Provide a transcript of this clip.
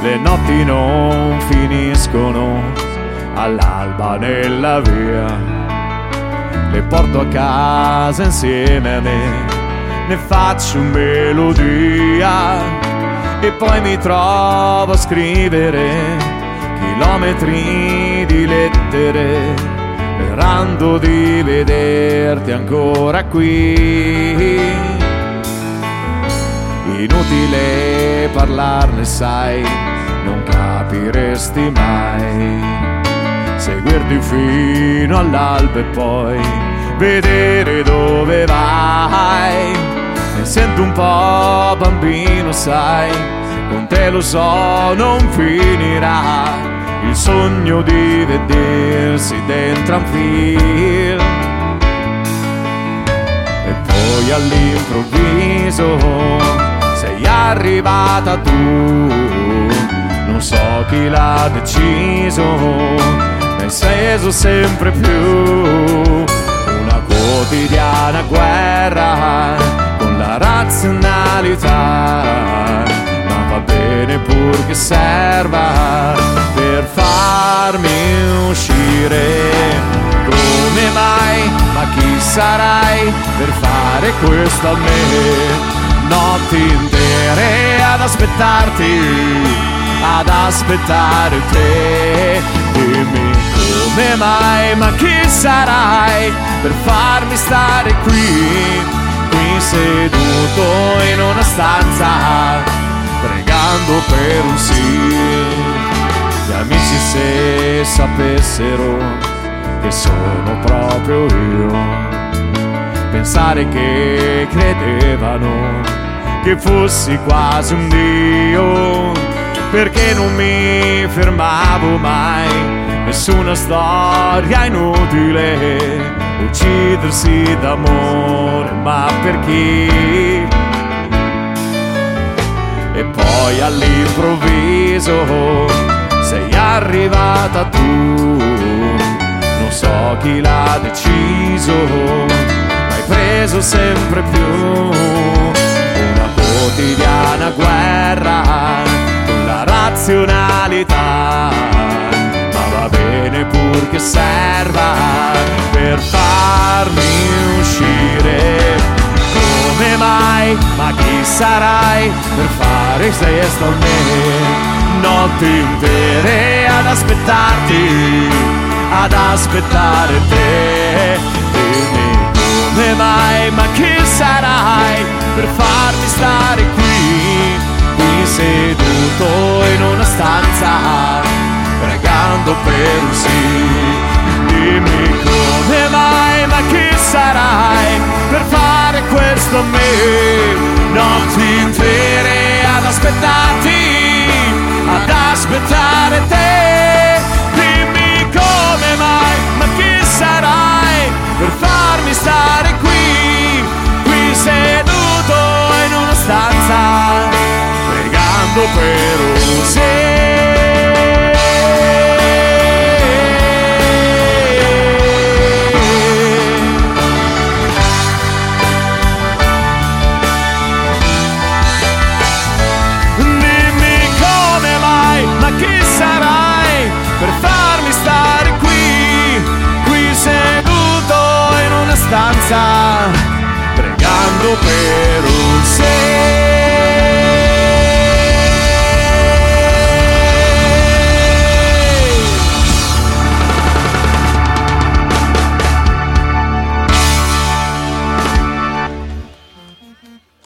le notti non finiscono all'alba nella via, le porto a casa insieme a me, ne faccio melodia e poi mi trovo a scrivere chilometri di lettere, sperando di vederti ancora qui. Inutile parlarne, sai, non capiresti mai. Seguirti fino all'alba e poi vedere dove vai. Mi sento un po' bambino, sai, con te lo so non finirà il sogno di vedersi dentro un film. E poi all'improvviso sei arrivata tu, non so chi l'ha deciso, mi hai reso sempre più una quotidiana guerra con la razionalità, ma va bene pur che serva per farmi uscire. Come mai? Ma chi sarai per fare questo a me? Notti intere ad aspettarti, ad aspettare te. Dimmi come mai, ma chi sarai per farmi stare qui, qui seduto in una stanza, pregando per un sì. Gli amici se sapessero che sono proprio io, pensare che credevano che fossi quasi un dio, perché non mi fermavo mai, nessuna storia inutile, uccidersi d'amore, ma per chi? E poi all'improvviso sei arrivata tu, non so chi l'ha deciso, ma hai preso sempre più una quotidiana guerra con la razionalità, ma va bene pur che serva per farmi uscire. Come mai? Ma chi sarai per fare questo a me? Notti intere ad aspettarti, ad aspettare te. Dimmi come mai, ma chi sarai per farmi stare qui, qui seduto in una stanza, pregando per un sì. Dimmi come mai, ma chi sarai per fare questo a me? Notti intere ad aspettarti, ad aspettare te. Dimmi come mai, ma chi sarai per farmi stare qui, qui seduto in una stanza, pregando per un sì. Per farmi stare qui, qui seduto in una stanza, pregando per un sì.